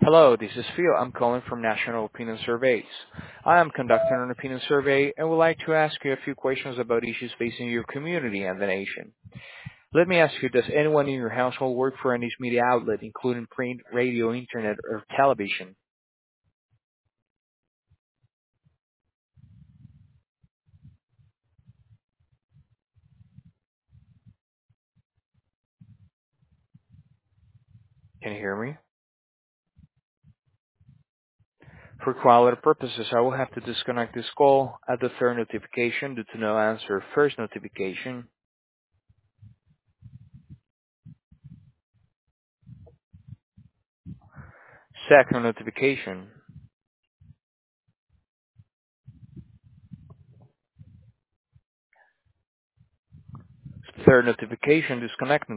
Hello, this is Phil. I'm calling from National Opinion Surveys. I am conducting an opinion survey and would like to ask you a few questions about issues facing your community and the nation. Let me ask you, does anyone in your household work for a news media outlet, including print, radio, internet, or television? Can you hear me? For quality purposes, I will have to disconnect this call at the third notification due to no answer. First notification, second notification, third notification, disconnect